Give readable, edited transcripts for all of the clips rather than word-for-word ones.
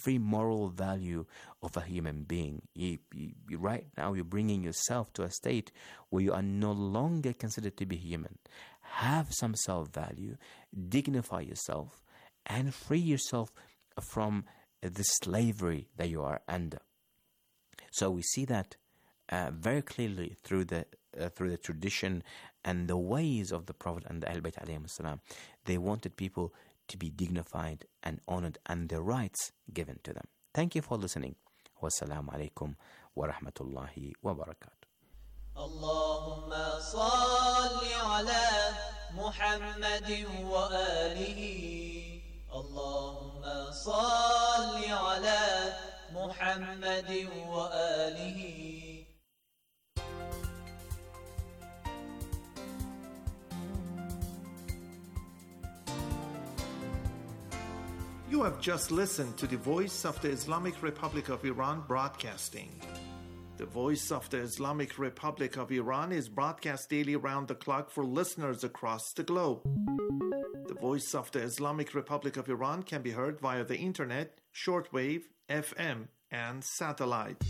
every moral value of a human being. Right now, you're bringing yourself to a state where you are no longer considered to be human. Have some self-value, dignify yourself, and free yourself from the slavery that you are under. So we see that very clearly through the tradition and the ways of the Prophet and the Ahl Bayt alayhim salam. They wanted people to be dignified and honored and their rights given to them. Thank you for listening. Wassalamu alaikum wa rahmatullahi wa barakatuh. Allahumma salli ala Muhammadin wa alihi. Allahumma salli ala Muhammadin wa alihi. You have just listened to the Voice of the Islamic Republic of Iran broadcasting. The Voice of the Islamic Republic of Iran is broadcast daily around the clock for listeners across the globe. The Voice of the Islamic Republic of Iran can be heard via the internet, shortwave, FM, and satellite.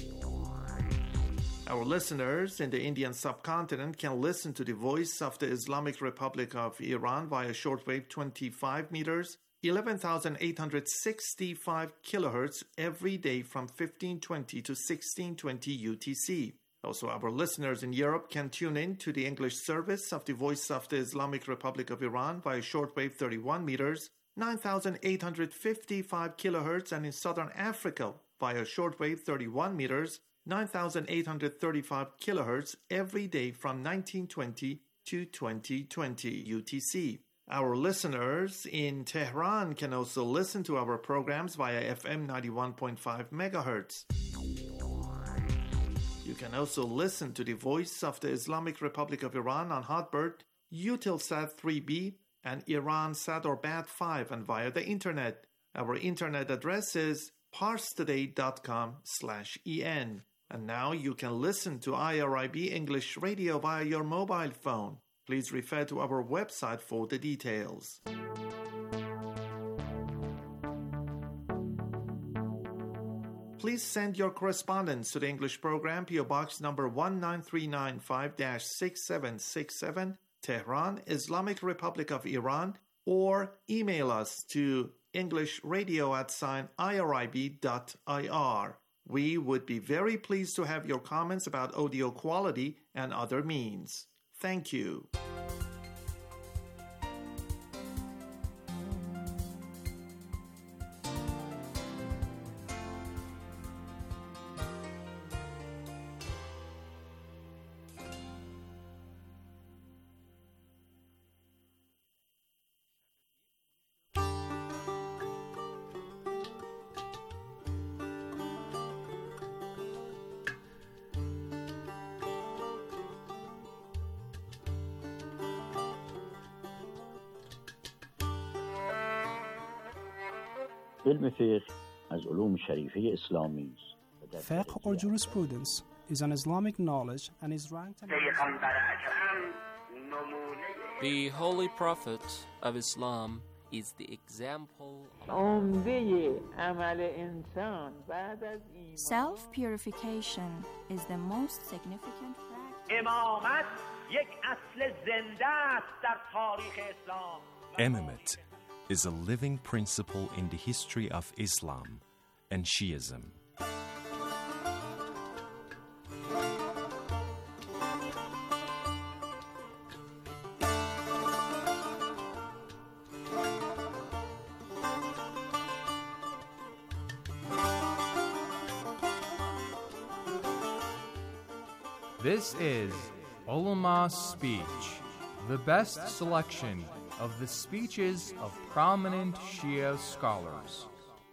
Our listeners in the Indian subcontinent can listen to the Voice of the Islamic Republic of Iran via shortwave 25 meters, 11,865 kilohertz every day from 1520 to 1620 UTC. Also, our listeners in Europe can tune in to the English service of the Voice of the Islamic Republic of Iran via shortwave 31 meters, 9,855 kilohertz, and in Southern Africa via shortwave 31 meters, 9,835 kilohertz every day from 1920 to 2020 UTC. Our listeners in Tehran can also listen to our programs via FM 91.5 megahertz. You can also listen to the Voice of the Islamic Republic of Iran on Hotbird, Eutelsat 3B, and Iransat or BAT5, and via the internet. Our internet address is parstoday.com/en. And now you can listen to IRIB English Radio via your mobile phone. Please refer to our website for the details. Please send your correspondence to the English program, PO Box number 19395-6767, Tehran, Islamic Republic of Iran, or email us to englishradio@irib.ir. We would be very pleased to have your comments about audio quality and other means. Thank you. علم فقه از علوم شریفه اسلامی است. Fiqh or jurisprudence is an Islamic knowledge and is ranked The Holy Prophet of Islam is the example Self-purification is the most significant practice. Imamate is a living principle in the history of Islam and Shiism. This is Ulama's Speech, the best selection of the speeches of prominent Shia scholars.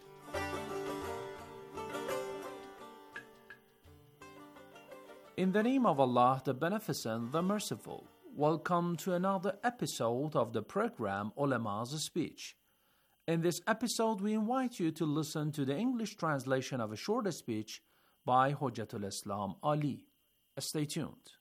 In the name of Allah, the Beneficent, the Merciful, welcome to another episode of the program Ulama's Speech. In this episode, we invite you to listen to the English translation of a short speech by Hujjatul Islam Ali. Stay tuned.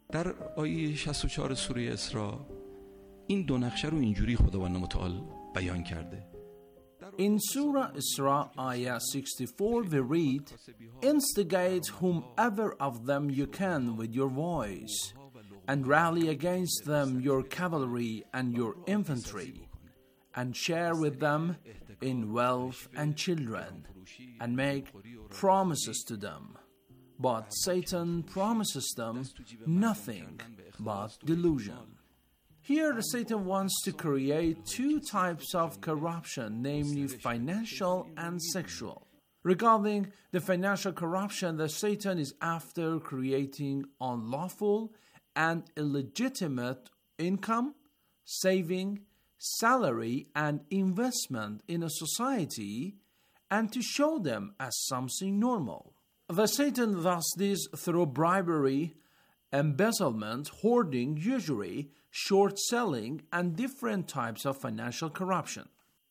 در آیه 64 سوره اسراء این دو نقشه رو اینجوری خداوند متعال بیان کرده. In Surah Isra, Ayah 64, we read, "Instigate whomever of them you can with your voice, and rally against them your cavalry and your infantry, and share with them in wealth and children, and make promises to them. But Satan promises them nothing but delusion." Here, Satan wants to create two types of corruption, namely financial and sexual. Regarding the financial corruption, that Satan is after creating unlawful and illegitimate income, saving, salary, and investment in a society, and to show them as something normal. The Satan does this through bribery, embezzlement, hoarding, usury, short selling, and different types of financial corruption.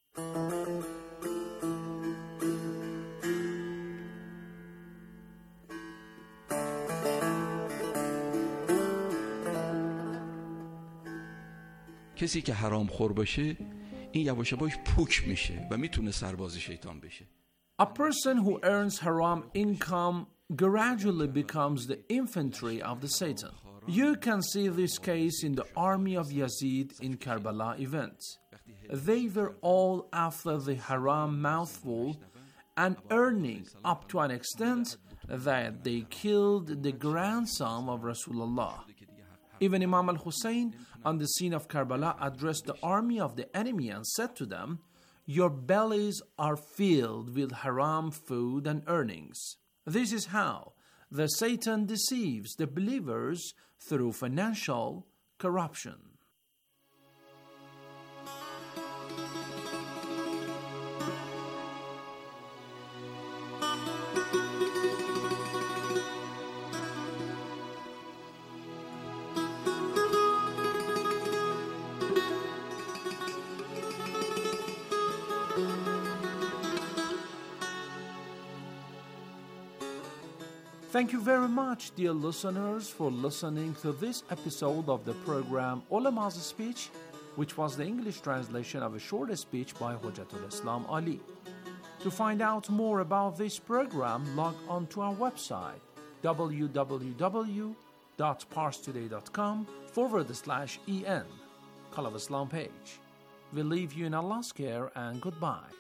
کسی که حرام خور باشه این یواش یواش پوک میشه و میتونه سرباز شیطان بشه. A person who earns haram income gradually becomes the infantry of the Satan. You can see this case in the army of Yazid in Karbala event. They were all after the haram mouthful and earning up to an extent that they killed the grandson of Rasulullah. Even Imam al-Hussein on the scene of Karbala addressed the army of the enemy and said to them, "Your bellies are filled with haram food and earnings." This is how the Satan deceives the believers through financial corruption. Thank you very much, dear listeners, for listening to this episode of the program Ulama's Speech, which was the English translation of a short speech by Hujjatul Islam Ali. To find out more about this program, log on to our website www.parstoday.com/en, Call of Islam page. We leave you in Allah's care and goodbye.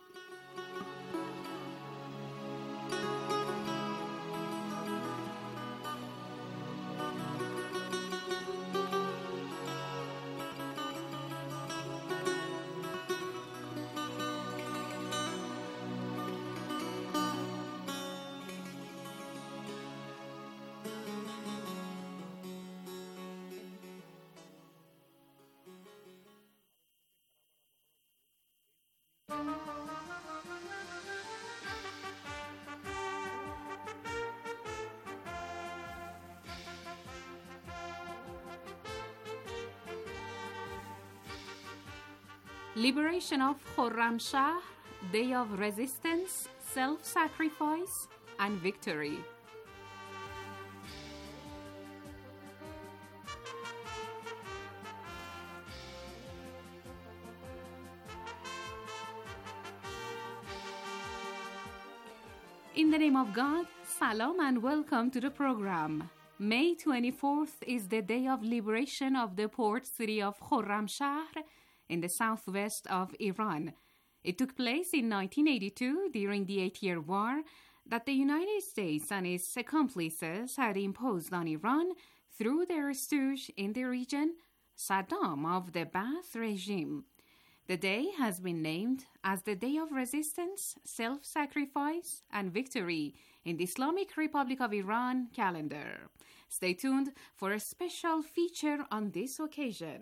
Liberation of Khorramshahr, Day of Resistance, Self-Sacrifice, and Victory. In the name of God, Salam and welcome to the program. May 24th is the day of liberation of the port city of Khorramshahr in the southwest of Iran. It took place in 1982 during the 8-year war that the United States and its accomplices had imposed on Iran through their stooge in the region, Saddam of the Ba'ath regime. The day has been named as the Day of Resistance, Self-Sacrifice, and Victory in the Islamic Republic of Iran calendar. Stay tuned for a special feature on this occasion.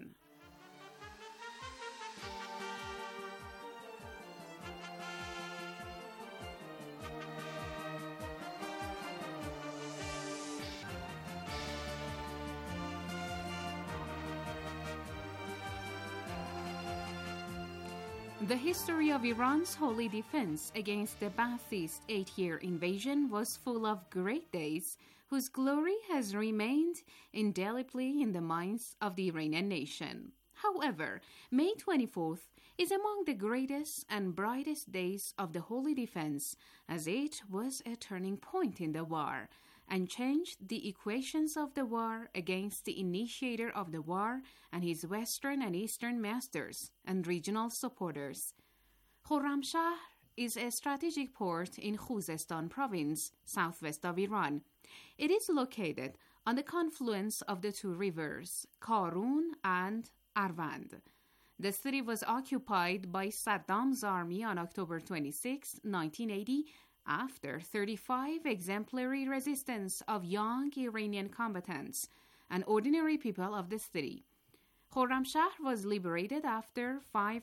The history of Iran's holy defense against the Ba'athist 8-year invasion was full of great days whose glory has remained indelibly in the minds of the Iranian nation. However, May 24th is among the greatest and brightest days of the holy defense, as it was a turning point in the war and changed the equations of the war against the initiator of the war and his Western and Eastern masters and regional supporters. Khorramshahr is a strategic port in Khuzestan province, southwest of Iran. It is located on the confluence of the two rivers, Karun and Arvand. The city was occupied by Saddam's army on October 26, 1980, after 35 exemplary resistance of young Iranian combatants and ordinary people of the city. Khorramshahr was liberated after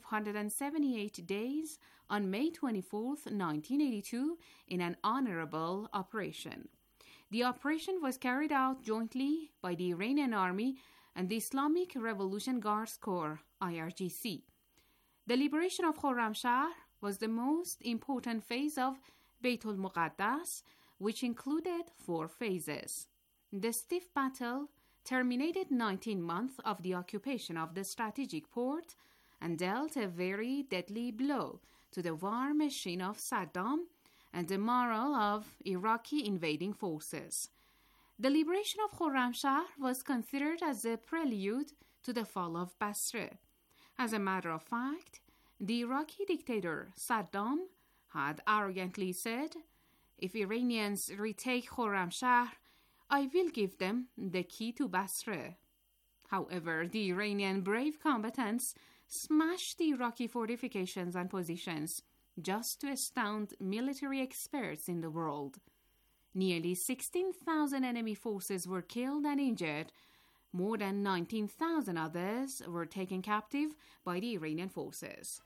578 days on May 24, 1982, in an honorable operation. The operation was carried out jointly by the Iranian Army and the Islamic Revolution Guards Corps, IRGC. The liberation of Khorramshahr was the most important phase of Beitul Muqaddas, which included 4 phases. The stiff battle terminated 19 months of the occupation of the strategic port and dealt a very deadly blow to the war machine of Saddam and the morale of Iraqi invading forces. The liberation of Khorramshahr was considered as a prelude to the fall of Basra. As a matter of fact, the Iraqi dictator Saddam had arrogantly said, "If Iranians retake Khorramshahr, I will give them the key to Basra." However, the Iranian brave combatants smashed the Iraqi fortifications and positions just to astound military experts in the world. Nearly 16,000 enemy forces were killed and injured. More than 19,000 others were taken captive by the Iranian forces.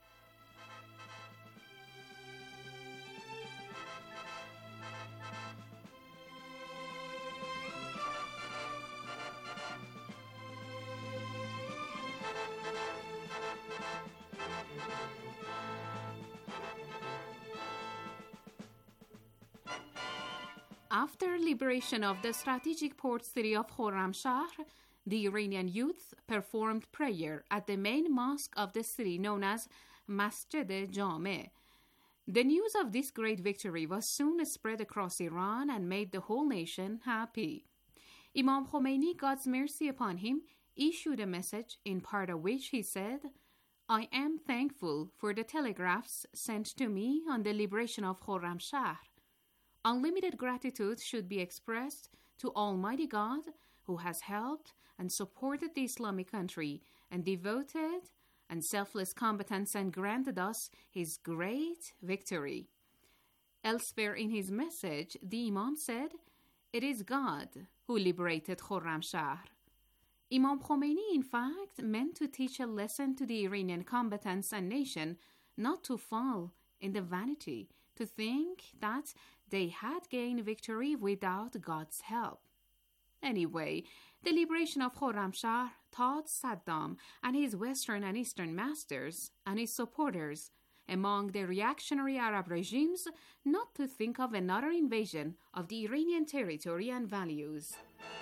After liberation of the strategic port city of Khorramshahr, the Iranian youth performed prayer at the main mosque of the city known as Masjid Jame. The news of this great victory was soon spread across Iran and made the whole nation happy. Imam Khomeini, God's mercy upon him, issued a message in part of which he said, "I am thankful for the telegraphs sent to me on the liberation of Khorramshahr. Unlimited gratitude should be expressed to Almighty God, who has helped and supported the Islamic country and devoted and selfless combatants and granted us his great victory." Elsewhere in his message, the Imam said, "It is God who liberated Khorramshahr." Imam Khomeini, in fact, meant to teach a lesson to the Iranian combatants and nation not to fall in the vanity to think that they had gained victory without God's help. Anyway, the liberation of Khorramshahr taught Saddam and his Western and Eastern masters and his supporters among the reactionary Arab regimes not to think of another invasion of the Iranian territory and values.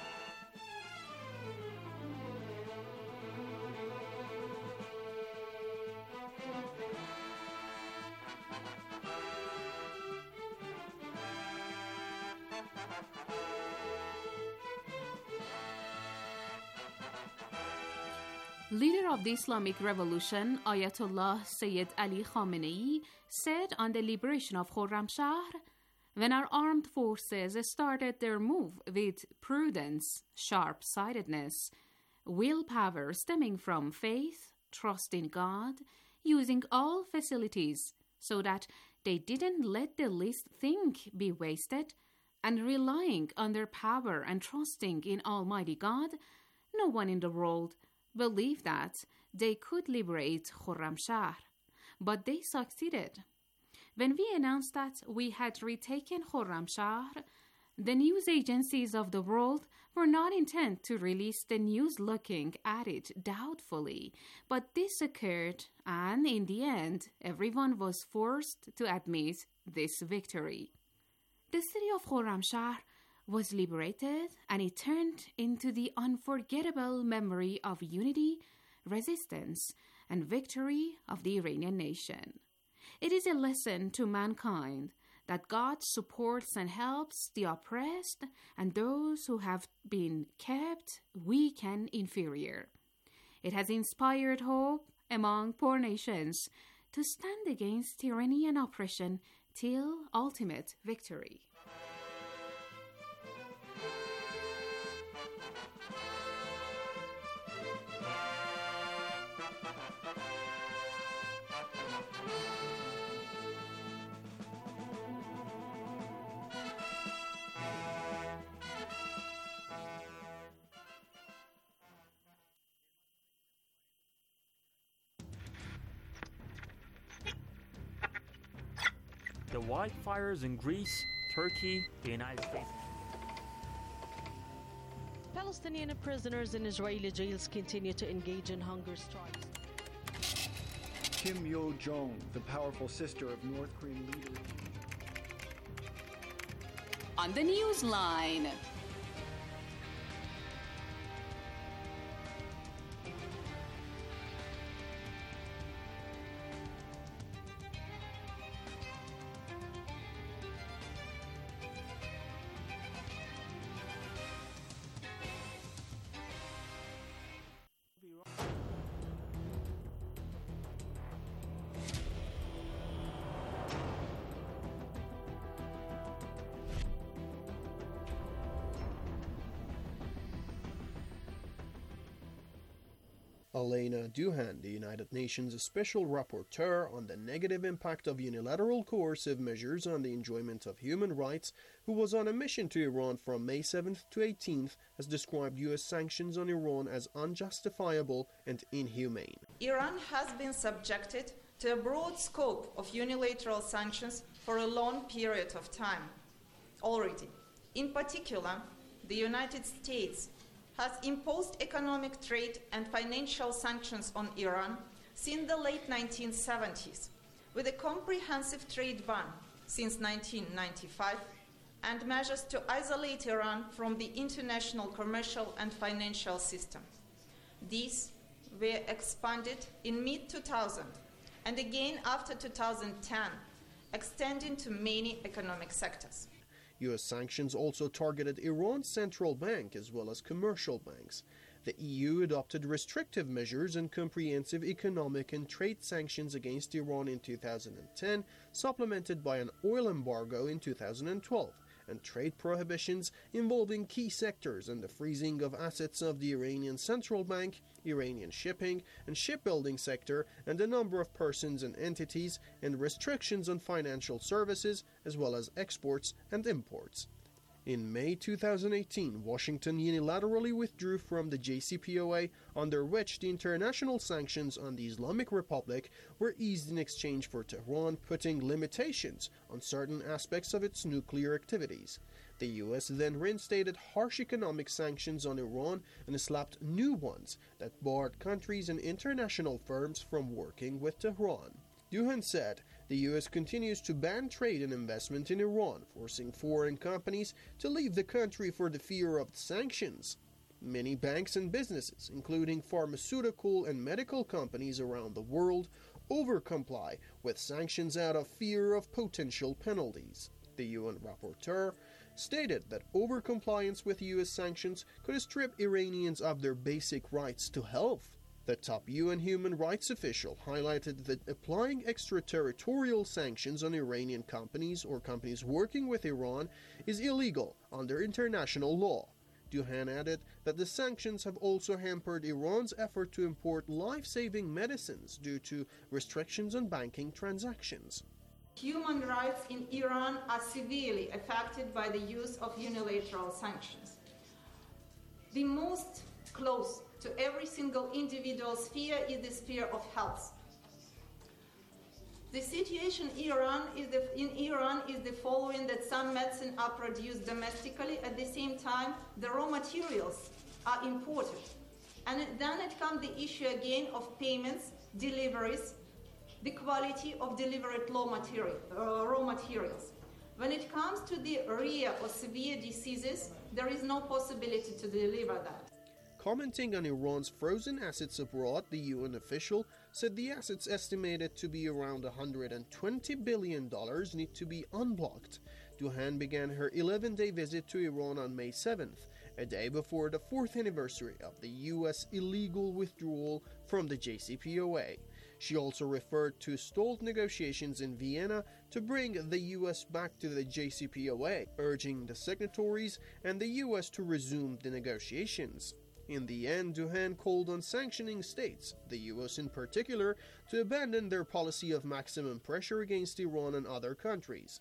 Leader of the Islamic Revolution, Ayatollah Sayyid Ali Khamenei, said on the liberation of Khorramshahr, "When our armed forces started their move with prudence, sharp-sightedness, willpower stemming from faith, trust in God, using all facilities so that they didn't let the least thing be wasted, and relying on their power and trusting in Almighty God, no one in the world believed that they could liberate Khorramshahr, but they succeeded. When we announced that we had retaken Khorramshahr, The news agencies of the world were not intent to release the news looking at it doubtfully, but this occurred, and in the end, everyone was forced to admit this victory. The city of Khorramshahr was liberated, and it turned into the unforgettable memory of unity, resistance, and victory of the Iranian nation. It is a lesson to mankind that God supports and helps the oppressed and those who have been kept weak and inferior. It has inspired hope among poor nations to stand against tyranny and oppression till ultimate victory. The wildfires in Greece, Turkey, the United States. Palestinian prisoners in Israeli jails continue to engage in hunger strikes. Kim Yo-jong, the powerful sister of North Korean leader. On the Newsline. Elena Duhan, the United Nations Special Rapporteur on the negative impact of unilateral coercive measures on the enjoyment of human rights, who was on a mission to Iran from May 7th to 18th, has described U.S. sanctions on Iran as unjustifiable and inhumane. Iran has been subjected to a broad scope of unilateral sanctions for a long period of time already. In particular, the United States has imposed economic, trade, and financial sanctions on Iran since the late 1970s, with a comprehensive trade ban since 1995, and measures to isolate Iran from the international commercial and financial system. These were expanded in mid-2000 and again after 2010, extending to many economic sectors. U.S. sanctions also targeted Iran's central bank as well as commercial banks. The EU adopted restrictive measures and comprehensive economic and trade sanctions against Iran in 2010, supplemented by an oil embargo in 2012, and trade prohibitions involving key sectors and the freezing of assets of the Iranian central bank, Iranian shipping and shipbuilding sector, and a number of persons and entities, and restrictions on financial services as well as exports and imports. In May 2018, Washington unilaterally withdrew from the JCPOA, under which the international sanctions on the Islamic Republic were eased in exchange for Tehran putting limitations on certain aspects of its nuclear activities. The U.S. then reinstated harsh economic sanctions on Iran and slapped new ones that barred countries and international firms from working with Tehran. Duhan said, the U.S. continues to ban trade and investment in Iran, forcing foreign companies to leave the country for the fear of sanctions. Many banks and businesses, including pharmaceutical and medical companies around the world, overcomply with sanctions out of fear of potential penalties. The UN rapporteur stated that overcompliance with U.S. sanctions could strip Iranians of their basic rights to health. The top UN human rights official highlighted that applying extraterritorial sanctions on Iranian companies or companies working with Iran is illegal under international law. Duhan added that the sanctions have also hampered Iran's effort to import life-saving medicines due to restrictions on banking transactions. Human rights in Iran are severely affected by the use of unilateral sanctions. The most close to every single individual sphere is the sphere of health. The situation in Iran is the following: that some medicine are produced domestically. At the same time, the raw materials are imported. And then it comes the issue again of payments, deliveries, the quality of delivered raw materials. When it comes to the rare or severe diseases, there is no possibility to deliver that. Commenting on Iran's frozen assets abroad, the UN official said the assets estimated to be around $120 billion need to be unblocked. Duhan began her 11-day visit to Iran on May 7th, a day before the 4th anniversary of the U.S. illegal withdrawal from the JCPOA. She also referred to stalled negotiations in Vienna to bring the U.S. back to the JCPOA, urging the signatories and the U.S. to resume the negotiations. In the end, Duhan called on sanctioning states, the U.S. in particular, to abandon their policy of maximum pressure against Iran and other countries.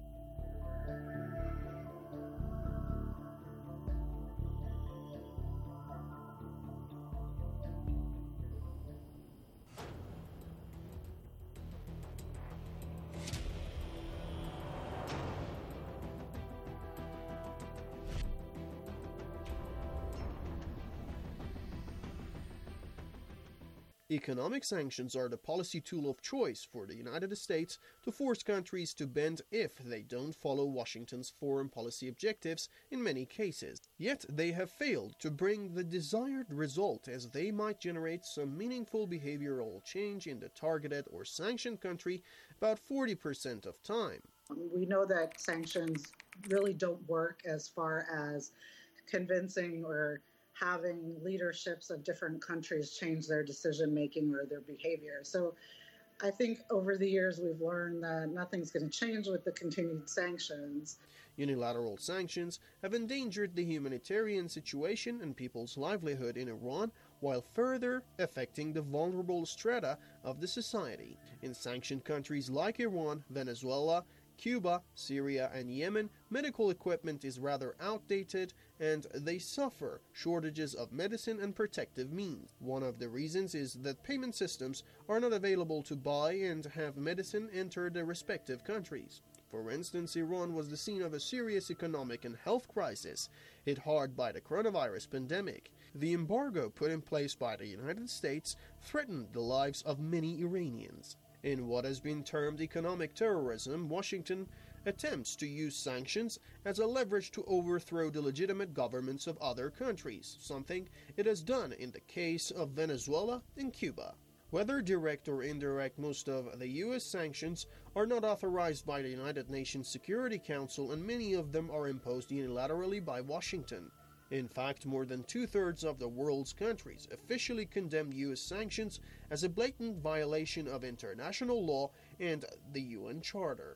Economic sanctions are the policy tool of choice for the United States to force countries to bend if they don't follow Washington's foreign policy objectives in many cases. Yet they have failed to bring the desired result, as they might generate some meaningful behavioral change in the targeted or sanctioned country about 40% of time. We know that sanctions really don't work as far as convincing or having leaderships of different countries change their decision-making or their behavior. So I think over the years we've learned that nothing's going to change with the continued sanctions. Unilateral sanctions have endangered the humanitarian situation and people's livelihood in Iran, while further affecting the vulnerable strata of the society. In sanctioned countries like Iran, Venezuela, Cuba, Syria, and Yemen, medical equipment is rather outdated and they suffer shortages of medicine and protective means. One of the reasons is that payment systems are not available to buy and have medicine enter the respective countries. For instance, Iran was the scene of a serious economic and health crisis, hit hard by the coronavirus pandemic. The embargo put in place by the United States threatened the lives of many Iranians. In what has been termed economic terrorism, Washington attempts to use sanctions as a leverage to overthrow the legitimate governments of other countries, something it has done in the case of Venezuela and Cuba. Whether direct or indirect, most of the U.S. sanctions are not authorized by the United Nations Security Council, and many of them are imposed unilaterally by Washington. In fact, more than two-thirds of the world's countries officially condemn U.S. sanctions as a blatant violation of international law and the UN Charter.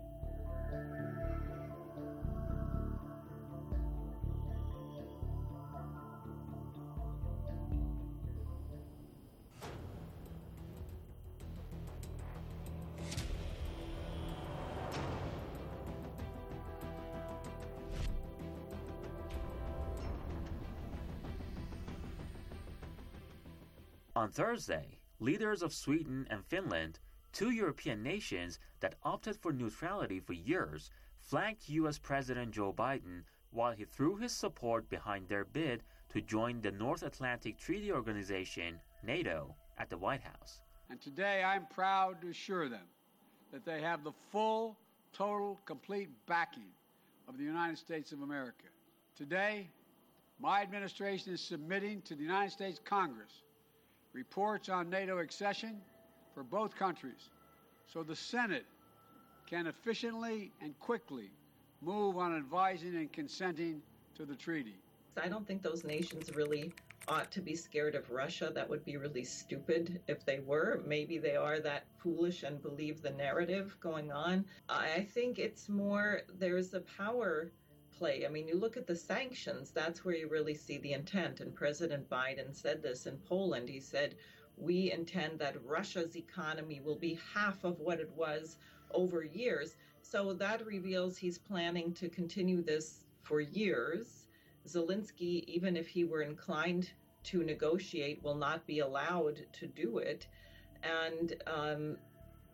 On Thursday, leaders of Sweden and Finland, two European nations that opted for neutrality for years, flanked U.S. President Joe Biden while he threw his support behind their bid to join the North Atlantic Treaty Organization, NATO, at the White House. And today I'm proud to assure them that they have the full, total, complete backing of the United States of America. Today, my administration is submitting to the United States Congress reports on NATO accession for both countries, so the Senate can efficiently and quickly move on advising and consenting to the treaty. I don't think those nations really ought to be scared of Russia. That would be really stupid if they were. Maybe they are that foolish and believe the narrative going on. I think it's more there's a power play. I mean, you look at the sanctions, that's where you really see the intent. And President Biden said this in Poland. He said, we intend that Russia's economy will be half of what it was over years. So that reveals he's planning to continue this for years. Zelensky, even if he were inclined to negotiate, will not be allowed to do it. And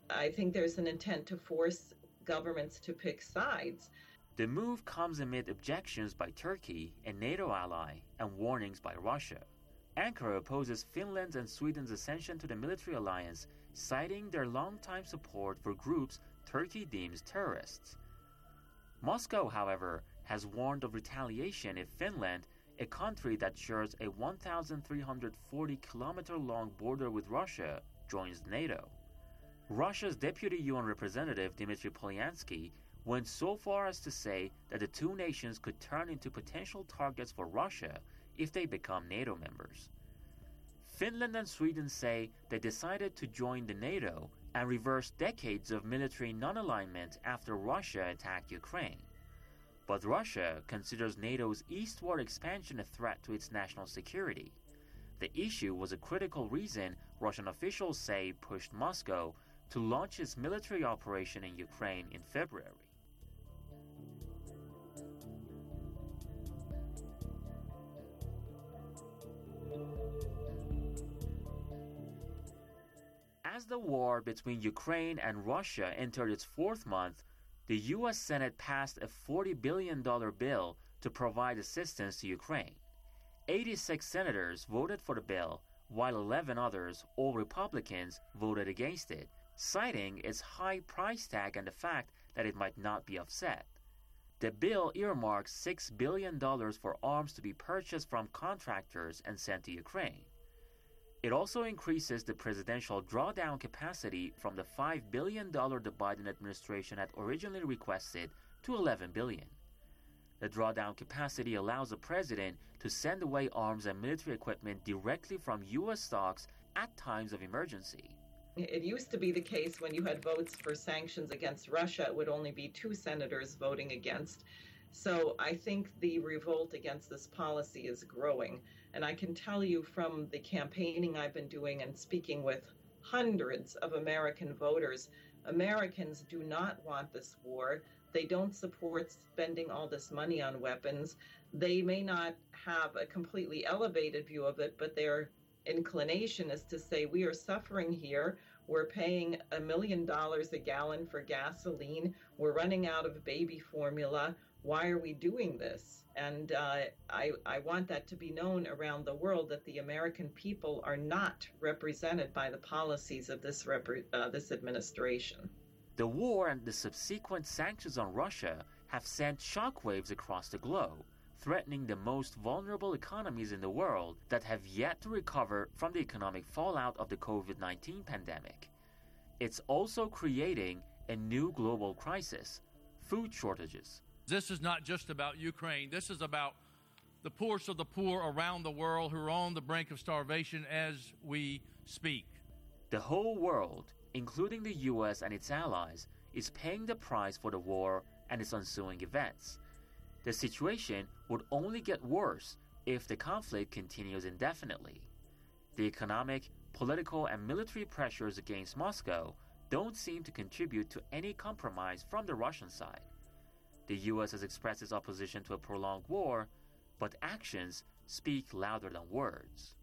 I think there's an intent to force governments to pick sides. The move comes amid objections by Turkey, a NATO ally, and warnings by Russia. Ankara opposes Finland's and Sweden's accession to the military alliance, citing their longtime support for groups Turkey deems terrorists. Moscow, however, has warned of retaliation if Finland, a country that shares a 1,340-kilometer-long border with Russia, joins NATO. Russia's deputy UN representative Dmitry Polyansky went so far as to say that the two nations could turn into potential targets for Russia if they become NATO members. Finland and Sweden say they decided to join the NATO and reverse decades of military non-alignment after Russia attacked Ukraine. But Russia considers NATO's eastward expansion a threat to its national security. The issue was a critical reason Russian officials say pushed Moscow to launch its military operation in Ukraine in February. As the war between Ukraine and Russia entered its fourth month, the U.S. Senate passed a $40 billion bill to provide assistance to Ukraine. 86 senators voted for the bill, while 11 others, all Republicans, voted against it, citing its high price tag and the fact that it might not be offset. The bill earmarks $6 billion for arms to be purchased from contractors and sent to Ukraine. It also increases the presidential drawdown capacity from the $5 billion the Biden administration had originally requested to $11 billion. The drawdown capacity allows the president to send away arms and military equipment directly from U.S. stocks at times of emergency. It used to be the case when you had votes for sanctions against Russia, it would only be 2 senators voting against. So I think the revolt against this policy is growing. And I can tell you from the campaigning I've been doing and speaking with hundreds of American voters, Americans do not want this war. They don't support spending all this money on weapons. They may not have a completely elevated view of it, but their inclination is to say, we are suffering here. We're paying $1 million a gallon for gasoline. We're running out of baby formula. Why are we doing this? And I want that to be known around the world that the American people are not represented by the policies of this administration. The war and the subsequent sanctions on Russia have sent shockwaves across the globe, threatening the most vulnerable economies in the world that have yet to recover from the economic fallout of the COVID-19 pandemic. It's also creating a new global crisis, food shortages. This is not just about Ukraine. This is about the poorest of the poor around the world who are on the brink of starvation as we speak. The whole world, including the U.S. and its allies, is paying the price for the war and its ensuing events. The situation would only get worse if the conflict continues indefinitely. The economic, political, and military pressures against Moscow don't seem to contribute to any compromise from the Russian side. The U.S. has expressed its opposition to a prolonged war, but actions speak louder than words.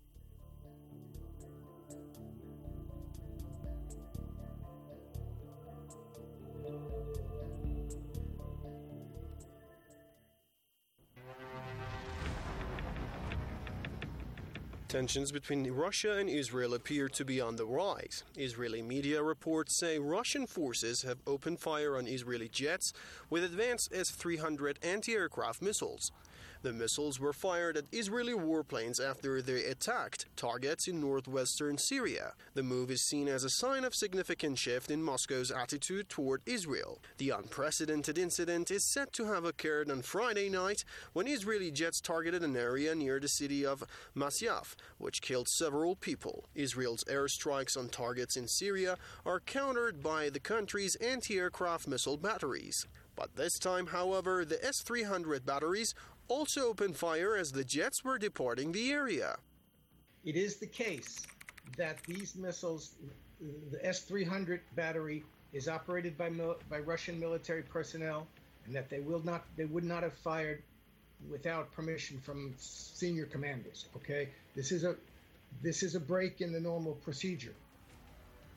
Tensions between Russia and Israel appear to be on the rise. Israeli media reports say Russian forces have opened fire on Israeli jets with advanced S-300 anti-aircraft missiles. The missiles were fired at Israeli warplanes after they attacked targets in northwestern Syria. The move is seen as a sign of significant shift in Moscow's attitude toward Israel. The unprecedented incident is said to have occurred on Friday night when Israeli jets targeted an area near the city of Masyaf, which killed several people. Israel's airstrikes on targets in Syria are countered by the country's anti-aircraft missile batteries. But this time, however, the S-300 batteries also opened fire as the jets were departing the area. It is the case that these missiles, the S-300 battery, is operated by Russian military personnel, and that they would not have fired without permission from senior commanders. Okay, this is a break in the normal procedure.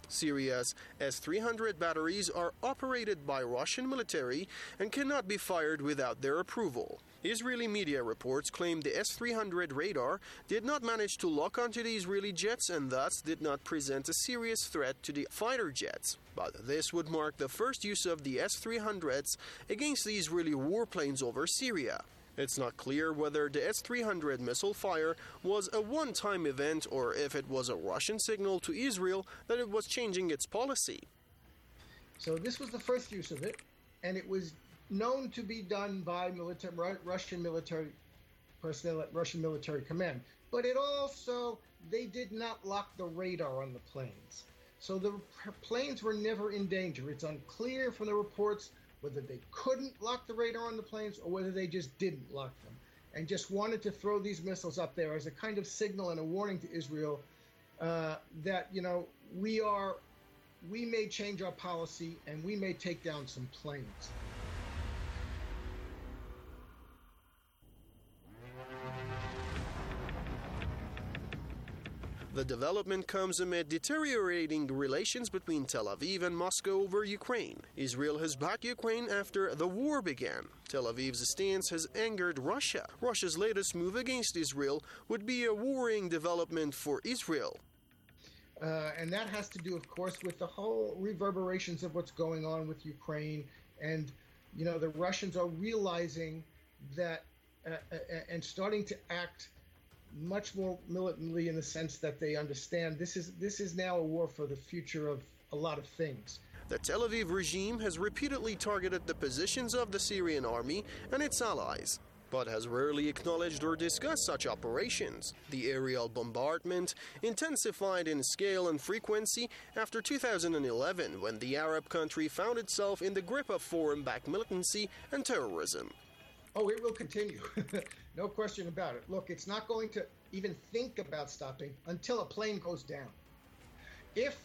Syria's S-300 batteries are operated by Russian military and cannot be fired without their approval. Israeli media reports claim the S-300 radar did not manage to lock onto the Israeli jets and thus did not present a serious threat to the fighter jets. But this would mark the first use of the S-300s against the Israeli warplanes over Syria. It's not clear whether the S-300 missile fire was a one-time event or if it was a Russian signal to Israel that it was changing its policy. So this was the first use of it, and it was known to be done by Russian military personnel at Russian military command. But it also, they did not lock the radar on the planes. So the planes were never in danger. It's unclear from the reports whether they couldn't lock the radar on the planes or whether they just didn't lock them and just wanted to throw these missiles up there as a kind of signal and a warning to Israel that, you know, we may change our policy and we may take down some planes. The development comes amid deteriorating relations between Tel Aviv and Moscow over Ukraine. Israel has backed Ukraine after the war began. Tel Aviv's stance has angered Russia. Russia's latest move against Israel would be a worrying development for Israel. And that has to do, of course, with the whole reverberations of what's going on with Ukraine. And, you know, the Russians are realizing that and starting to act much more militantly in the sense that they understand this is now a war for the future of a lot of things. The Tel Aviv regime has repeatedly targeted the positions of the Syrian army and its allies, but has rarely acknowledged or discussed such operations. The aerial bombardment intensified in scale and frequency after 2011, when the Arab country found itself in the grip of foreign-backed militancy and terrorism. Oh, it will continue. No question about it. Look, it's not going to even think about stopping until a plane goes down. If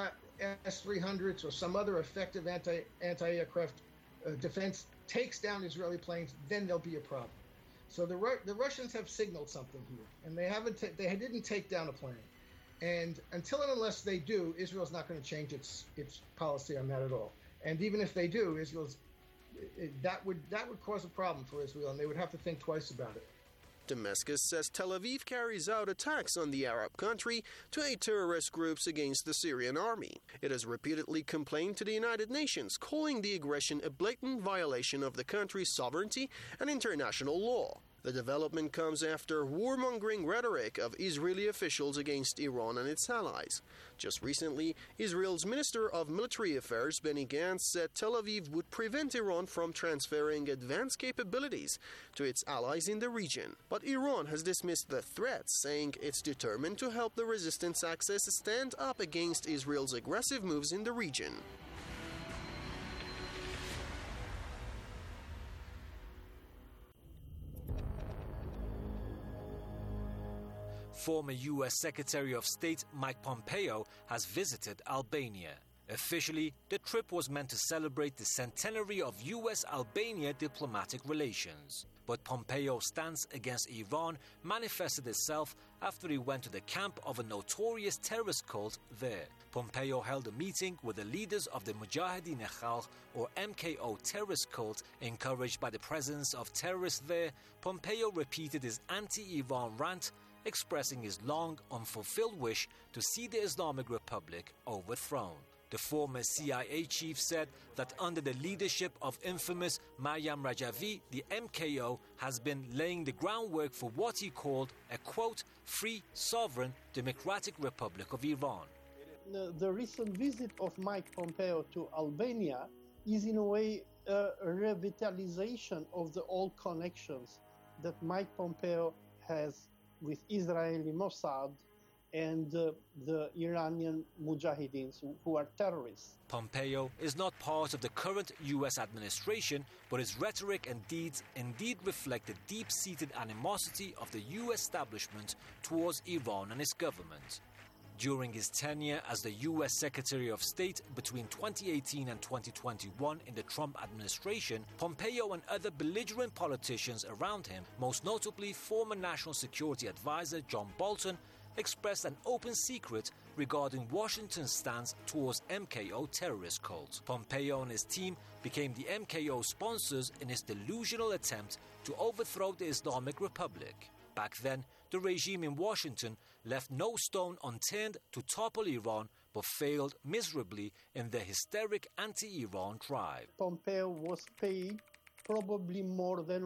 S-300s or some other effective anti-aircraft defense takes down Israeli planes, then there'll be a problem. So the Russians have signaled something here, and they didn't take down a plane. And until and unless they do, Israel's not going to change its policy on that at all. And even if they do, that would cause a problem for Israel, and they would have to think twice about it. Damascus says Tel Aviv carries out attacks on the Arab country to aid terrorist groups against the Syrian army. It has repeatedly complained to the United Nations, calling the aggression a blatant violation of the country's sovereignty and international law. The development comes after warmongering rhetoric of Israeli officials against Iran and its allies. Just recently, Israel's Minister of Military Affairs, Benny Gantz, said Tel Aviv would prevent Iran from transferring advanced capabilities to its allies in the region. But Iran has dismissed the threats, saying it's determined to help the resistance axis stand up against Israel's aggressive moves in the region. Former U.S. Secretary of State Mike Pompeo has visited Albania. Officially, the trip was meant to celebrate the centenary of U.S.-Albania diplomatic relations. But Pompeo's stance against Iran manifested itself after he went to the camp of a notorious terrorist cult there. Pompeo held a meeting with the leaders of the Mujahideen Khalq, or MKO terrorist cult. Encouraged by the presence of terrorists there, Pompeo repeated his anti-Iran rant, expressing his long unfulfilled wish to see the Islamic Republic overthrown. The former CIA chief said that under the leadership of infamous Maryam Rajavi, the MKO has been laying the groundwork for what he called a, quote, free, sovereign, democratic Republic of Iran. The recent visit of Mike Pompeo to Albania is in a way a revitalization of the old connections that Mike Pompeo has with Israeli Mossad and the Iranian Mujahideens, who are terrorists. Pompeo is not part of the current U.S. administration, but his rhetoric and deeds indeed reflect the deep-seated animosity of the U.S. establishment towards Iran and its government. During his tenure as the U.S. Secretary of State between 2018 and 2021 in the Trump administration, Pompeo and other belligerent politicians around him, most notably former National Security Advisor John Bolton, expressed an open secret regarding Washington's stance towards MKO terrorist cult. Pompeo and his team became the MKO sponsors in his delusional attempt to overthrow the Islamic Republic. Back then, the regime in Washington left no stone unturned to topple Iran, but failed miserably in their hysteric anti-Iran drive. Pompeo was paid probably more than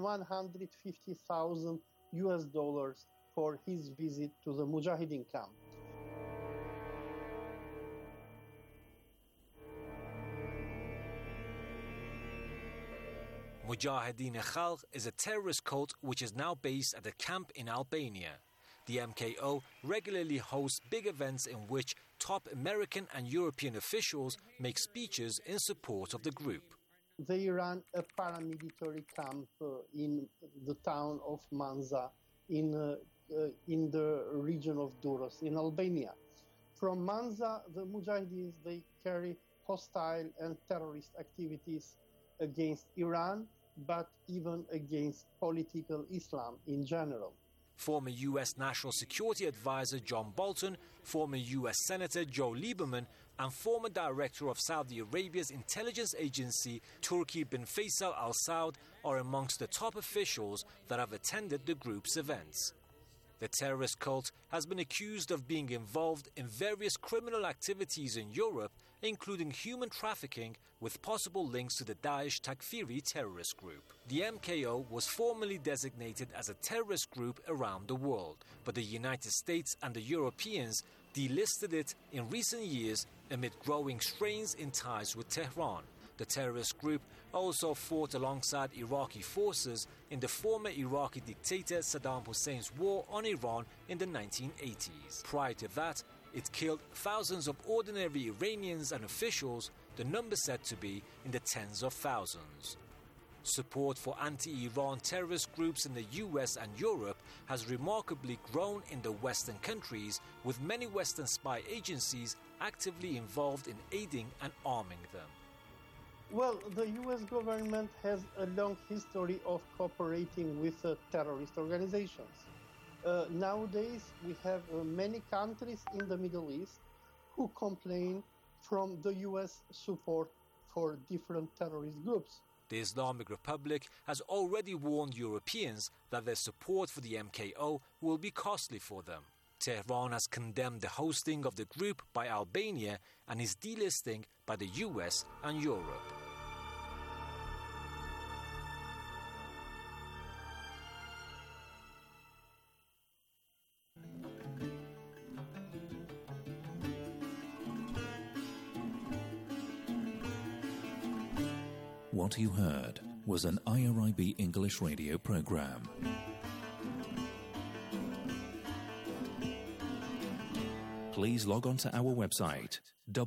$150,000 for his visit to the Mujahideen camp. Mujahideen Khalq is a terrorist cult which is now based at a camp in Albania. The MKO regularly hosts big events in which top American and European officials make speeches in support of the group. They ran a paramilitary camp in the town of Manza in the region of Durrës in Albania. From Manza, the Mujahideens, they carry hostile and terrorist activities against Iran, but even against political Islam in general. Former U.S. National Security Advisor John Bolton, former U.S. Senator Joe Lieberman, and former director of Saudi Arabia's intelligence agency Turki bin Faisal Al Saud are amongst the top officials that have attended the group's events. The terrorist cult has been accused of being involved in various criminal activities in Europe, including human trafficking with possible links to the Daesh Takfiri terrorist group. The MKO was formally designated as a terrorist group around the world, but the United States and the Europeans delisted it in recent years amid growing strains in ties with Tehran. The terrorist group also fought alongside Iraqi forces in the former Iraqi dictator Saddam Hussein's war on Iran in the 1980s. Prior to that, it killed thousands of ordinary Iranians and officials, the number said to be in the tens of thousands. Support for anti-Iran terrorist groups in the US and Europe has remarkably grown in the Western countries, with many Western spy agencies actively involved in aiding and arming them. Well, the U.S. government has a long history of cooperating with terrorist organizations. Nowadays, we have many countries in the Middle East who complain from the U.S. support for different terrorist groups. The Islamic Republic has already warned Europeans that their support for the MKO will be costly for them. Tehran has condemned the hosting of the group by Albania and its delisting by the US and Europe. What you heard was an IRIB English radio program. Please log on to our website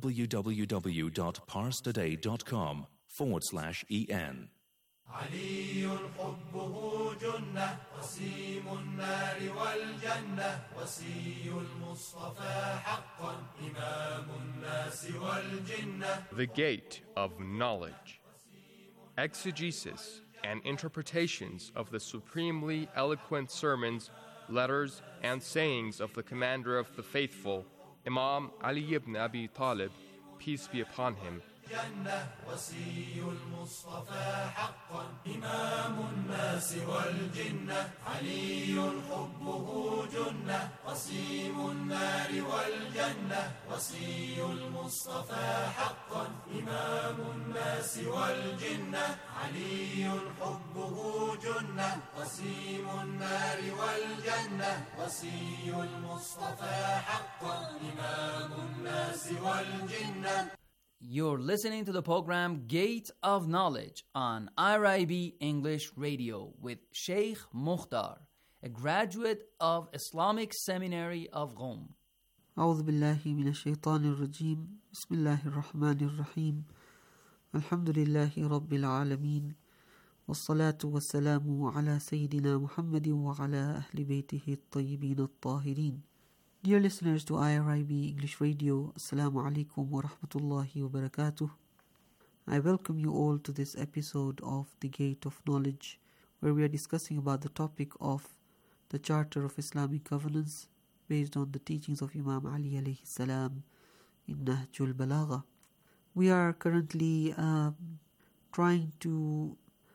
www.parstoday.com/en. علي حبه جنة وسيم النار والجنة وسي المصطفى حقا إمام الناس والجنة. The Gate of Knowledge. Exegesis and interpretations of the supremely eloquent sermons, letters, and sayings of the Commander of the Faithful, Imam Ali ibn Abi Talib, peace be upon him. جنة وسي المصطفى حقا إمام الناس والجنة علي حبه جنة وسيم النار والجنة وسي المصطفى حقا إمام الناس والجنة علي حبه جنة وسيم النار والجنة وسي المصطفى حقا إمام الناس والجنة. You're listening to the program Gate of Knowledge on IRIB English Radio with Sheikh Mukhtar, a graduate of Islamic Seminary of Qom. أعوذ بالله من الشيطان الرجيم بسم الله الرحمن الرحيم الحمد لله رب العالمين والصلاة والسلام على سيدنا محمد وعلى أهل بيته الطيبين الطاهرين. Dear listeners to IRIB English Radio, Assalamu alaikum wa rahmatullahi wa barakatuh. I welcome you all to this episode of The Gate of Knowledge, where we are discussing about the topic of the Charter of Islamic Governance, based on the teachings of Imam Ali alayhi salam in Nahjul Balagha. We are currently trying to,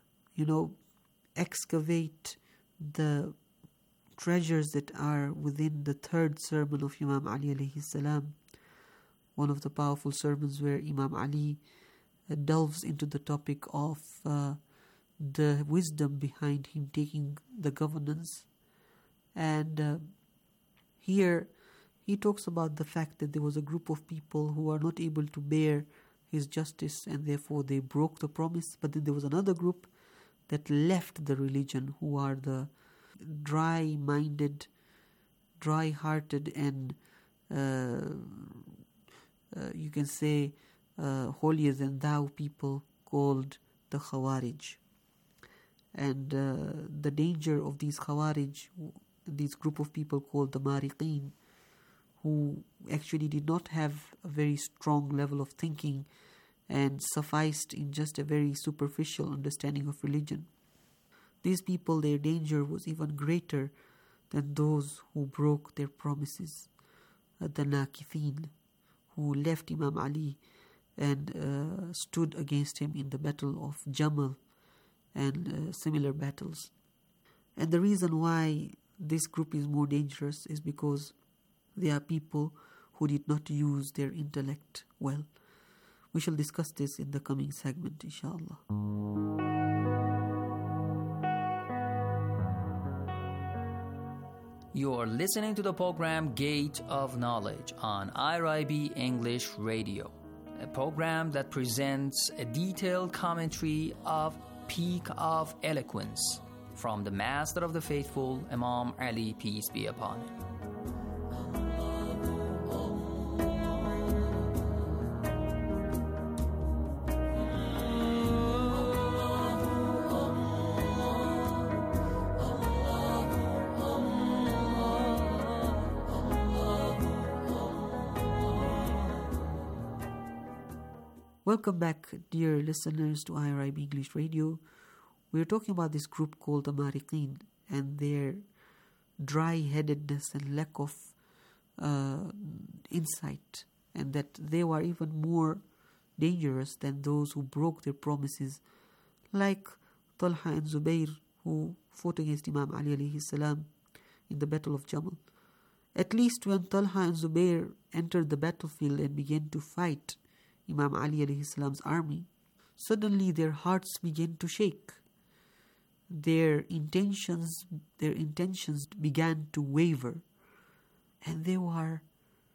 excavate the treasures that are within the third sermon of Imam Ali alayhi salam, one of the powerful sermons where Imam Ali delves into the topic of the wisdom behind him taking the governance. And here he talks about the fact that there was a group of people who are not able to bear his justice, and therefore they broke the promise. But then there was another group that left the religion, who are the dry-minded, dry-hearted, and you can say holier-than-thou people called the Khawarij. And the danger of these Khawarij, this group of people called the Mariqeen, who actually did not have a very strong level of thinking and sufficed in just a very superficial understanding of religion. These people, their danger was even greater than those who broke their promises, the Nakithin, who left Imam Ali and stood against him in the battle of Jamal and similar battles. And the reason why this group is more dangerous is because they are people who did not use their intellect well. We shall discuss this in the coming segment, inshallah. You are listening to the program Gate of Knowledge on IRIB English Radio, a program that presents a detailed commentary of Peak of Eloquence from the Master of the Faithful, Imam Ali, peace be upon him. Welcome back, dear listeners, to IRIB English Radio. We're talking about this group called the Mariqeen and their dry-headedness and lack of insight, and that they were even more dangerous than those who broke their promises, like Talha and Zubair, who fought against Imam Ali alayhi salam in the Battle of Jamal. At least when Talha and Zubair entered the battlefield and began to fight Imam Ali alayhi salam's army, suddenly their hearts began to shake. Their intentions began to waver, and they were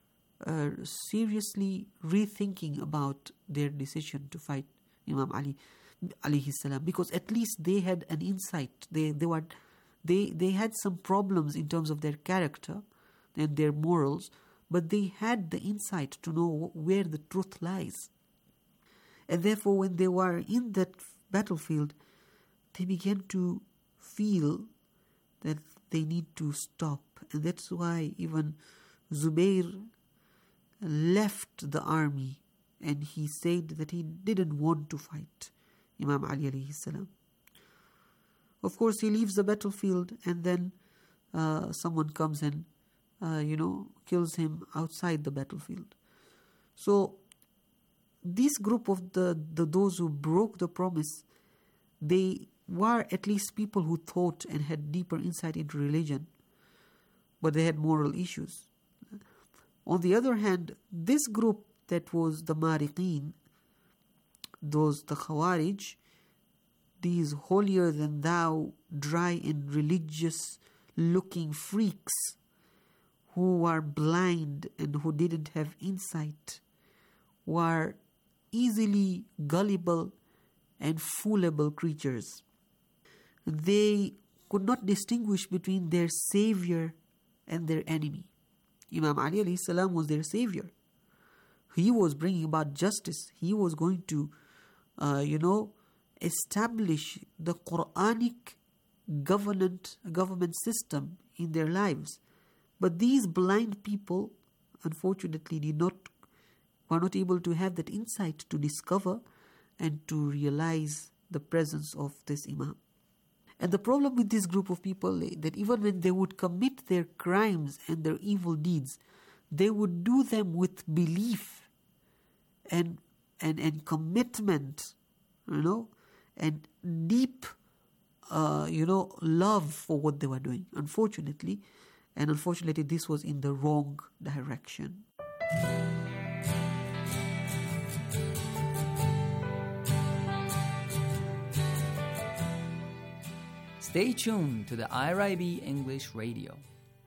seriously rethinking about their decision to fight Imam Ali alayhi salam, because at least they had an insight. They had some problems in terms of their character and their morals, but they had the insight to know where the truth lies. And therefore, when they were in that battlefield, they began to feel that they need to stop. And that's why even Zubair left the army, and he said that he didn't want to fight Imam Ali alayhi salam. Of course, he leaves the battlefield, and then someone comes and kills him outside the battlefield. So this group of those who broke the promise, they were at least people who thought and had deeper insight into religion, but they had moral issues. On the other hand, this group that was the Mariqeen, the Khawarij, these holier-than-thou, dry and religious-looking freaks who were blind and who didn't have insight, were easily gullible and foolable creatures. They could not distinguish between their savior and their enemy. Imam Ali alayhi salam was their savior. He was bringing about justice. He was going to, establish the Quranic government system in their lives. But these blind people, unfortunately, were not able to have that insight to discover and to realize the presence of this Imam. And the problem with this group of people, that even when they would commit their crimes and their evil deeds, they would do them with belief and commitment, and deep, love for what they were doing. Unfortunately, this was in the wrong direction. Stay tuned to the IRIB English Radio.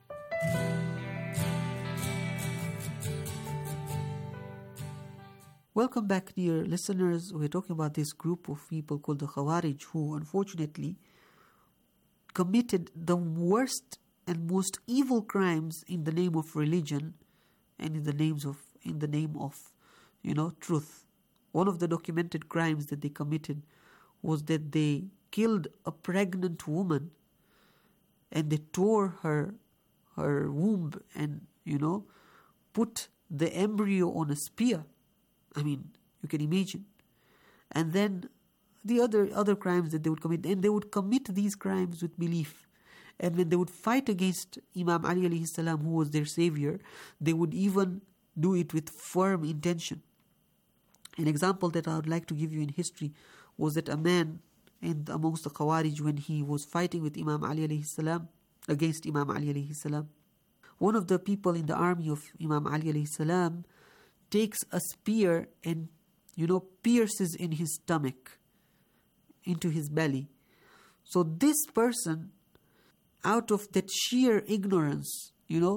Welcome back, dear listeners. We're talking about this group of people called the Khawarij, who unfortunately committed the worst and most evil crimes in the name of religion and in the name of truth. One of the documented crimes that they committed was that they killed a pregnant woman and they tore her womb and put the embryo on a spear. I mean, you can imagine. And then the other crimes that they would commit, and they would commit these crimes with belief. And when they would fight against Imam Ali alayhi salam, who was their savior, they would even do it with firm intention. An example that I would like to give you in history was that a man amongst the Khawarij, when he was fighting with Imam Ali alayhi salam, against Imam Ali alayhi salam, one of the people in the army of Imam Ali alayhi salam takes a spear and pierces in his stomach, into his belly. So this person, out of that sheer ignorance,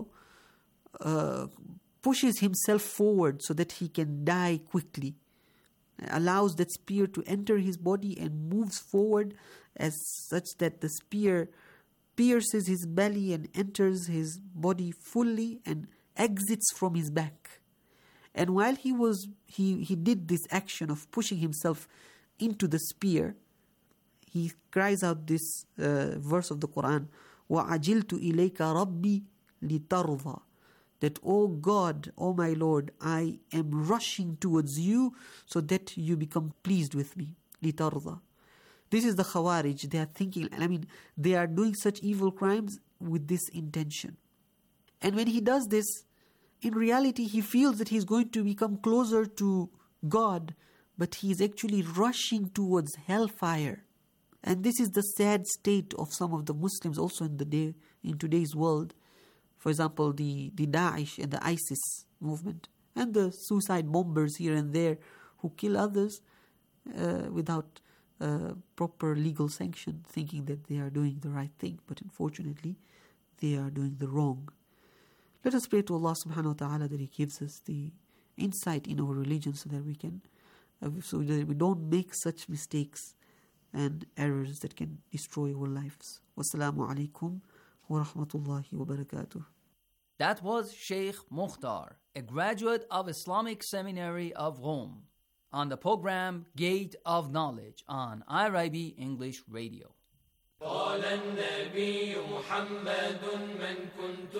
pushes himself forward so that he can die quickly, allows that spear to enter his body and moves forward as such that the spear pierces his belly and enters his body fully and exits from his back. And while he did this action of pushing himself into the spear, he cries out this verse of the Quran, وَعَجِلْتُ إِلَيْكَ رَبِّي لِتَرْضَى, that, oh God, oh my Lord, I am rushing towards you so that you become pleased with me. لِتَرْضَى. This is the Khawarij. They are thinking, they are doing such evil crimes with this intention. And when he does this, in reality, he feels that he's going to become closer to God, but he is actually rushing towards hellfire. And this is the sad state of some of the Muslims also in today's world. For example, the Daesh and the ISIS movement, and the suicide bombers here and there who kill others without proper legal sanction, thinking that they are doing the right thing, but unfortunately, they are doing the wrong. Let us pray to Allah subhanahu wa ta'ala that He gives us the insight in our religion so that we can, so that we don't make such mistakes and errors that can destroy our lives. Wassalamu alaikum wa rahmatullahi wa barakatuh. That was Sheikh Mukhtar, a graduate of Islamic Seminary of Rome, on the program Gate of Knowledge on IRIB English Radio. قال النبي محمد من كنت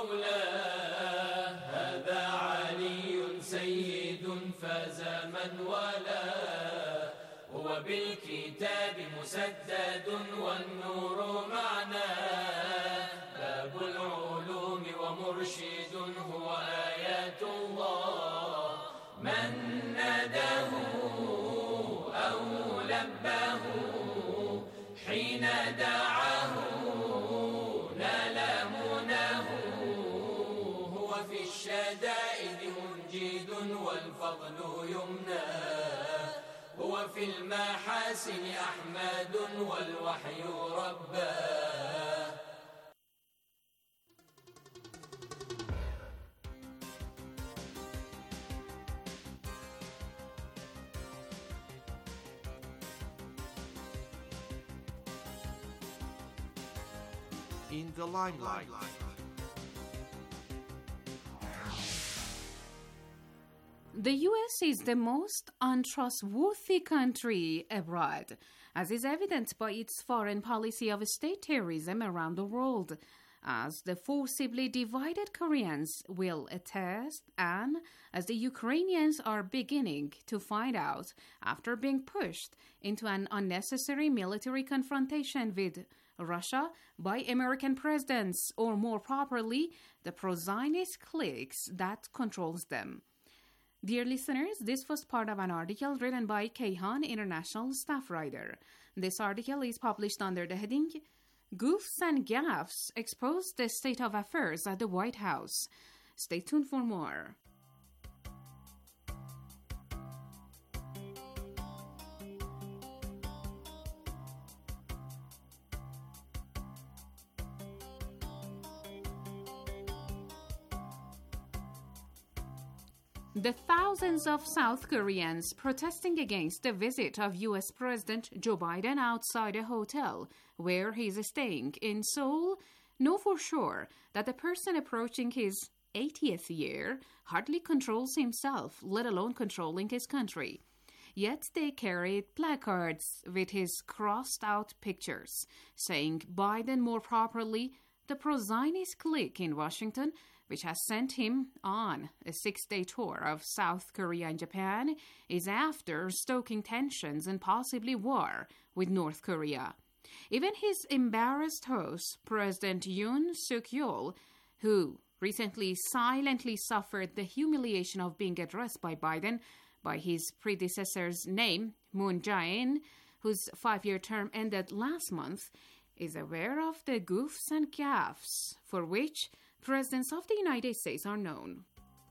مولاه هذا علي سيد فاز من والاه هو بالكتاب مسدد والنور معناه باب العلوم ومرشد هو آيات الله من ناداه أو لباه حين دعاه نال مناه هو في الشدائد منجد والفضل يمناه هو في المحاسن أحمد والوحي رباه. In the limelight. The US is the most untrustworthy country abroad, as is evident by its foreign policy of state terrorism around the world. as the forcibly divided Koreans will attest, and as the Ukrainians are beginning to find out after being pushed into an unnecessary military confrontation with Russia by American presidents, or more properly, the pro-Zionist cliques that controls them. Dear listeners, this was part of an article written by Kayhan, international staff writer. This article is published under the heading Goofs and Gaffes Expose the State of Affairs at the White House. Stay tuned for more. The thousands of South Koreans protesting against the visit of U.S. President Joe Biden outside a hotel where he is staying in Seoul know for sure that the person approaching his 80th year hardly controls himself, let alone controlling his country. Yet they carried placards with his crossed-out pictures, saying Biden, more properly, the pro-Zionist clique in Washington, which has sent him on a 6-day tour of South Korea and Japan, is after stoking tensions and possibly war with North Korea. Even his embarrassed host, President Yoon Suk-yeol, who recently silently suffered the humiliation of being addressed by Biden by his predecessor's name, Moon Jae-in, whose 5-year term ended last month, is aware of the goofs and gaffes for which presidents of the United States are known.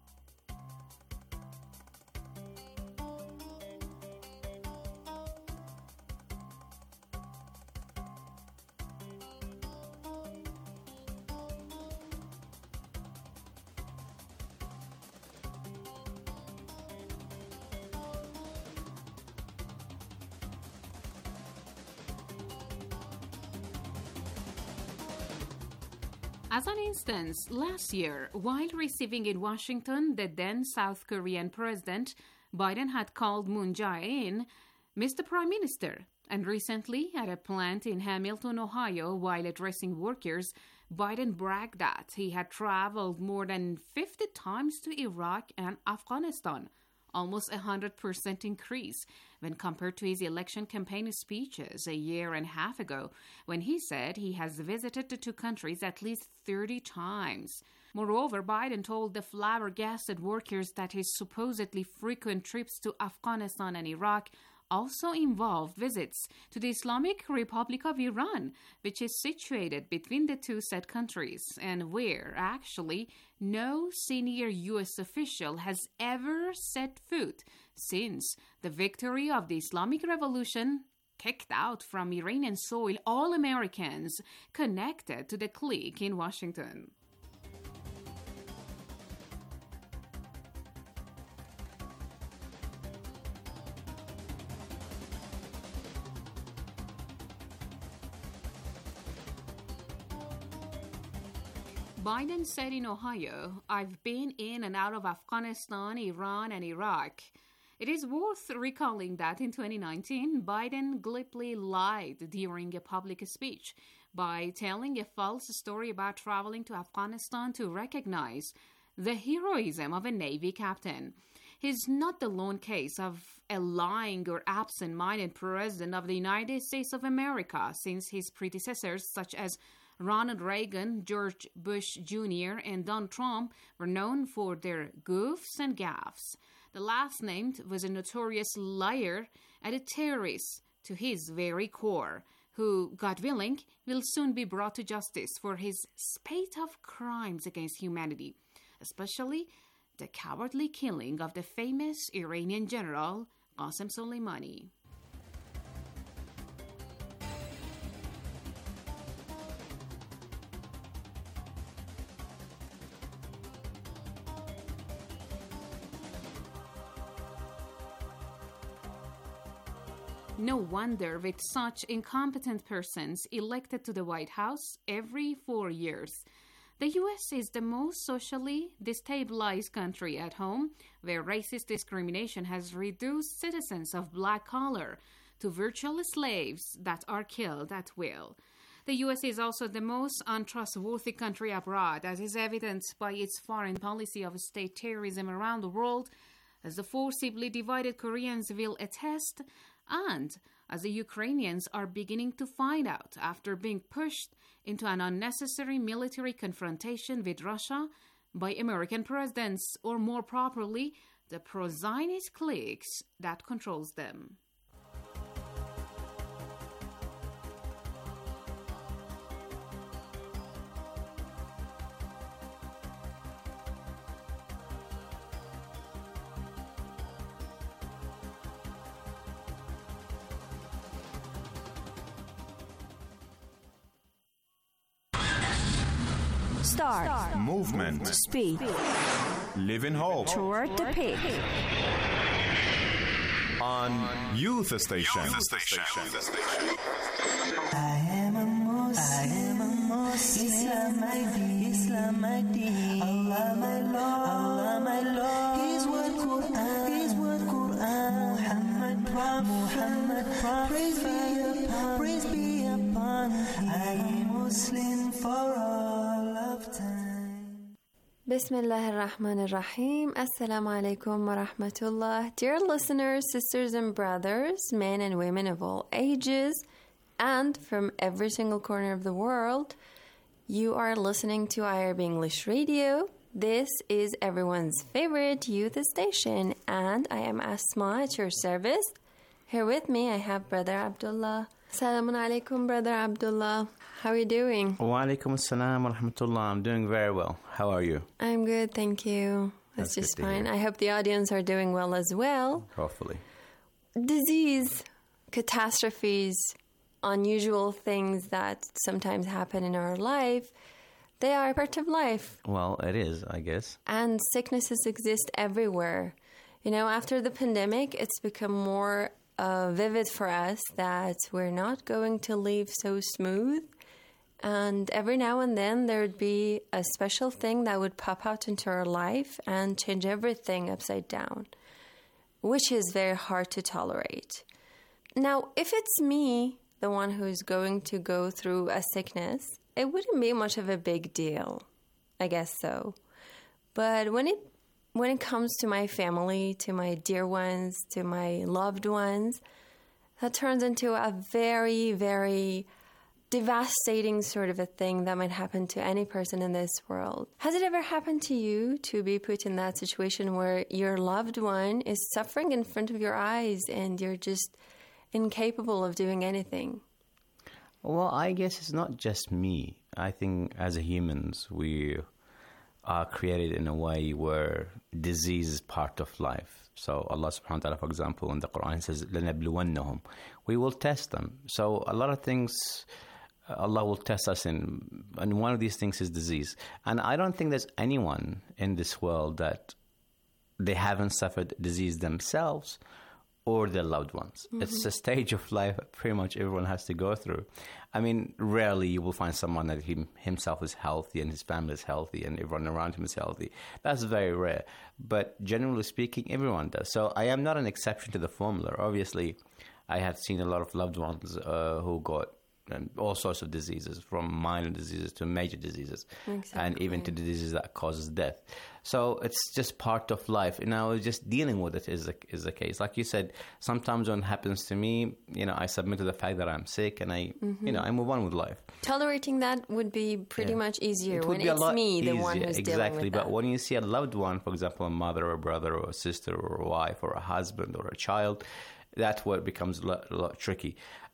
As an instance, last year, while receiving in Washington the then South Korean president, Biden had called Moon Jae-in Mr. Prime Minister. And recently, at a plant in Hamilton, Ohio, while addressing workers, Biden bragged that he had traveled more than 50 times to Iraq and Afghanistan, almost 100% increase when compared to his election campaign speeches a year and a half ago, when he said he has visited the two countries at least 30 times. Moreover, Biden told the flabbergasted workers that his supposedly frequent trips to Afghanistan and Iraq also involved visits to the Islamic Republic of Iran, which is situated between the two said countries, and where, actually, no senior U.S. official has ever set foot since the victory of the Islamic Revolution kicked out from Iranian soil all Americans connected to the clique in Washington. Biden said in Ohio, "I've been in and out of Afghanistan, Iran, and Iraq." It is worth recalling that in 2019, Biden glibly lied during a public speech by telling a false story about traveling to Afghanistan to recognize the heroism of a Navy captain. He's not the lone case of a lying or absent-minded president of the United States of America, since his predecessors, such as Ronald Reagan, George Bush Jr., and Donald Trump, were known for their goofs and gaffes. The last named was a notorious liar and a terrorist to his very core, who, God willing, will soon be brought to justice for his spate of crimes against humanity, especially the cowardly killing of the famous Iranian general Qasem Soleimani. No wonder, with such incompetent persons elected to the White House every 4 years. The U.S. is the most socially destabilized country at home, where racist discrimination has reduced citizens of black color to virtual slaves that are killed at will. The U.S. is also the most untrustworthy country abroad, as is evidenced by its foreign policy of state terrorism around the world, as the forcibly divided Koreans will attest, and as the Ukrainians are beginning to find out after being pushed into an unnecessary military confrontation with Russia by American presidents, or more properly, the pro-Zionist cliques that controls them. Start. Movement. Speed. Live in hope. Toward the peak. On Youth Station. I am a Muslim. Islam my deen. Allah my Lord. His word Quran. Muhammad Prophet. Praise be upon him. I am Muslim for all of time. Bismillah ar-Rahman ar-Rahim. Assalamu alaikum wa rahmatullah. Dear listeners, sisters and brothers, men and women of all ages, and from every single corner of the world, you are listening to IRB English Radio. This is everyone's favorite youth station, and I am Asma at your service. Here with me, I have Brother Abdullah. Assalamu alaikum, Brother Abdullah. How are you doing? Wa alaikum assalam wa rahmatullah. I'm doing very well. How are you? I'm good, thank you. That's just fine. I hope the audience are doing well as well. Hopefully. Disease, catastrophes, unusual things that sometimes happen in our life, they are part of life. Well, it is, I guess. And sicknesses exist everywhere. You know, after the pandemic, it's become more vivid for us that we're not going to live so smooth. And every now and then there would be a special thing that would pop out into our life and change everything upside down, which is very hard to tolerate. Now, if it's me, the one who's going to go through a sickness, it wouldn't be much of a big deal. I guess so. But when it comes to my family, to my dear ones, to my loved ones, that turns into a very, very devastating sort of a thing that might happen to any person in this world. Has it ever happened to you to be put in that situation where your loved one is suffering in front of your eyes and you're just incapable of doing anything? Well, I guess it's not just me. I think as humans, we are created in a way where disease is part of life. So Allah subhanahu wa ta'ala, for example, in the Quran says, لَنَبْلُوَنَّهُمْ. We will test them. So a lot of things Allah will test us in, and one of these things is disease. And I don't think there's anyone in this world that they haven't suffered disease themselves or their loved ones. Mm-hmm. It's a stage of life that pretty much everyone has to go through. I mean, rarely you will find someone that himself is healthy and his family is healthy and everyone around him is healthy. That's very rare. But generally speaking, everyone does. So I am not an exception to the formula. Obviously, I have seen a lot of loved ones who got all sorts of diseases, from minor diseases to major diseases, and even to diseases that causes death. So it's just part of life. And now just dealing with it is the case. Like you said, sometimes when it happens to me, I submit to the fact that I'm sick and I move on with life. Tolerating that would be pretty much easier when it's me, the one who's dealing with that. But when you see a loved one, for example, a mother or a brother or a sister or a wife or a husband or a child, that's where it becomes a lot tricky.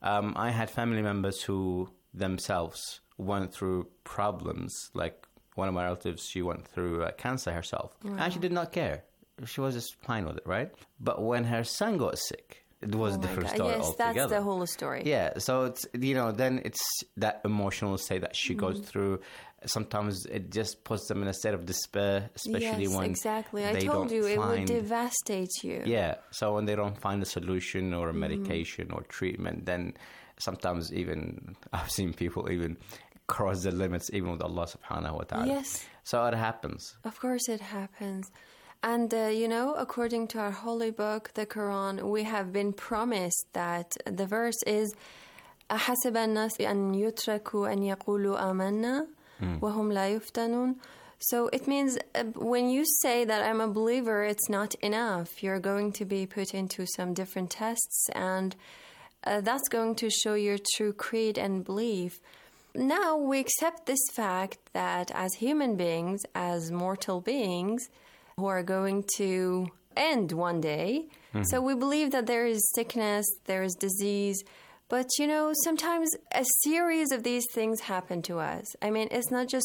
I had family members who themselves went through problems. Like one of my relatives, she went through cancer herself. Wow. And she did not care. She was just fine with it, right? But when her son got sick, it was a different story altogether. Yes, that's the whole story. Yeah, so it's, then it's that emotional state that she goes through. Sometimes it just puts them in a state of despair, especially when exactly. I told you it would devastate you. Yeah, so when they don't find a solution or a medication or treatment, then sometimes even I've seen people even cross the limits even with Allah subhanahu wa ta'ala. Yes. So it happens. Of course it happens. And, according to our holy book, the Quran, we have been promised that the verse is, أحسب الناس أن يتركوا أن يقولوا آمنا وهم لا يفتنون. So it means when you say that I'm a believer, it's not enough. You're going to be put into some different tests, and that's going to show your true creed and belief. Now we accept this fact that as human beings, as mortal beings, who are going to end one day. So we believe that there is sickness, there is disease. But, you know, sometimes a series of these things happen to us. I mean, it's not just